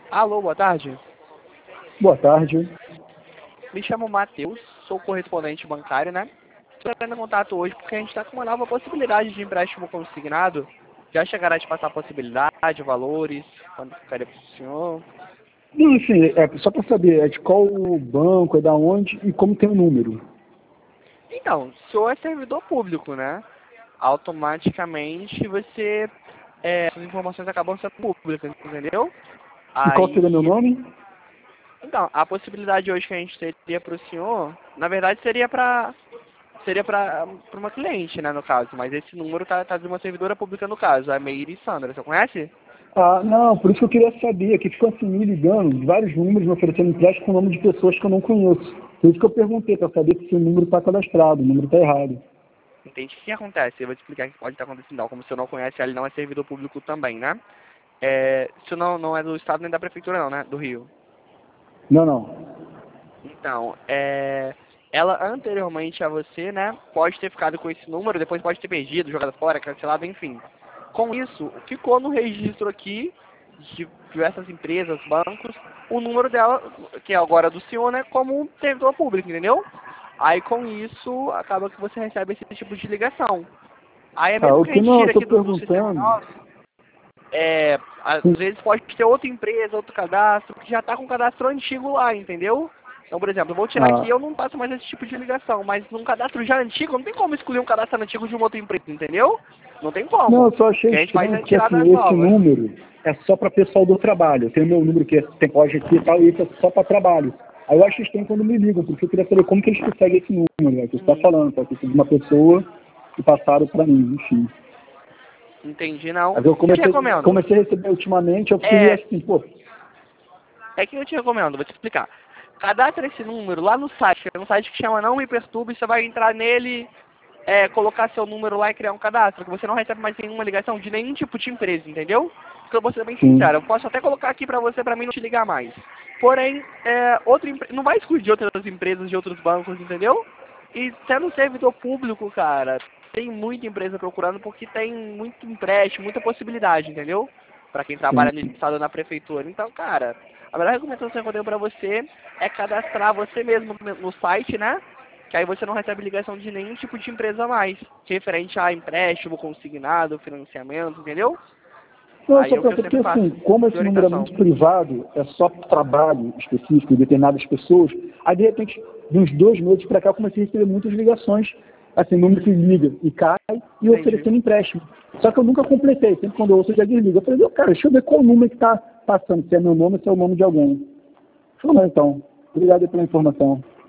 Alô, boa tarde. Boa tarde. Me chamo Matheus, sou correspondente bancário, né? Estou entrando em contato hoje porque a gente está com uma nova possibilidade de empréstimo consignado. Já chegará a te passar a possibilidade, valores, quando ficaria para o senhor? Não, assim, só para saber, é de qual banco, é da onde e como tem o número. Então, se o senhor é servidor público, né? Automaticamente as informações acabam sendo públicas, entendeu? E qual seria meu Aí, nome? então, a possibilidade hoje que a gente teria para o senhor, na verdade seria para uma cliente, né, no caso, mas esse número tá de uma servidora pública no caso, a Meire Sandra, você conhece? Ah, não, por isso que eu queria saber, que ficam assim me ligando, de vários números me oferecendo empréstimo com o nome de pessoas que eu não conheço. Por isso que eu perguntei, para saber se o número está cadastrado, o número está errado. Entende? O que acontece? Eu vou te explicar o que pode estar acontecendo, não. Como você não conhece, ele não é servidor público também, né? Isso não é do estado nem da prefeitura não, né? Do Rio. Não, não. Então, ela anteriormente a você, né, pode ter ficado com esse número, depois pode ter perdido, jogado fora, cancelado, enfim. Com isso, ficou no registro aqui de diversas empresas, bancos, o número dela, que é agora do senhor, né, como um servidor público, entendeu? Aí com isso, acaba que você recebe esse tipo de ligação. Aí Ah, mesmo o que a que gente não, eu tire estou aqui do sistema perguntando. nosso, às vezes pode ter outra empresa, outro cadastro, que já está com o cadastro antigo lá, entendeu? Então, por exemplo, eu vou tirar aqui, Ah, eu não passo mais esse tipo de ligação, mas num cadastro já antigo, não tem como excluir um cadastro antigo de uma outra empresa, entendeu? Não tem não, como. eu só O achei que a gente faz estranho, é porque tirar assim, das esse novas. número é só para pessoal do trabalho. Eu tenho meu número que tem pode aqui e tal, e esse é só para trabalho. Aí eu acho estranho quando me ligam, porque eu queria saber como que eles conseguem esse número, né? Que você está Uhum. falando, pode ter sido de uma pessoa que passaram para mim, enfim. Entendi, não. Mas eu O que eu te recomendo? comecei a receber ultimamente, eu fiquei É, assim, pô, é que eu te recomendo, vou te explicar. Cadastra esse número lá no site, é um site que chama Não Me Perturbe, você vai entrar nele, colocar seu número lá e criar um cadastro, que você não recebe mais nenhuma ligação de nenhum tipo de empresa, entendeu? Porque eu vou ser bem sim, sincero, eu posso até colocar aqui pra mim não te ligar mais. Porém, não vai excluir de outras empresas, de outros bancos, entendeu? E sendo um servidor público, cara, tem muita empresa procurando porque tem muito empréstimo, muita possibilidade, entendeu? Pra quem sim. trabalha no estado na prefeitura. Então, cara, a melhor recomendação que eu tenho pra você é cadastrar você mesmo no site, né? Que aí você não recebe ligação de nenhum tipo de empresa mais, referente a empréstimo, consignado, financiamento, entendeu? Não, Aí só é o que para eu porque sempre assim, faço como de esse número é orientação. muito privado, é só para trabalho específico de determinadas pessoas, aí de repente, de uns 2 meses para cá, eu comecei a receber muitas ligações, assim, número que liga e cai, e Entendi. oferecendo empréstimo. Só que eu nunca completei, sempre quando eu ouço eu já desligo. Eu falei, meu, cara, deixa eu ver qual número que está passando, se é meu nome ou se é o nome de alguém. Falei, não, então, obrigado aí pela informação.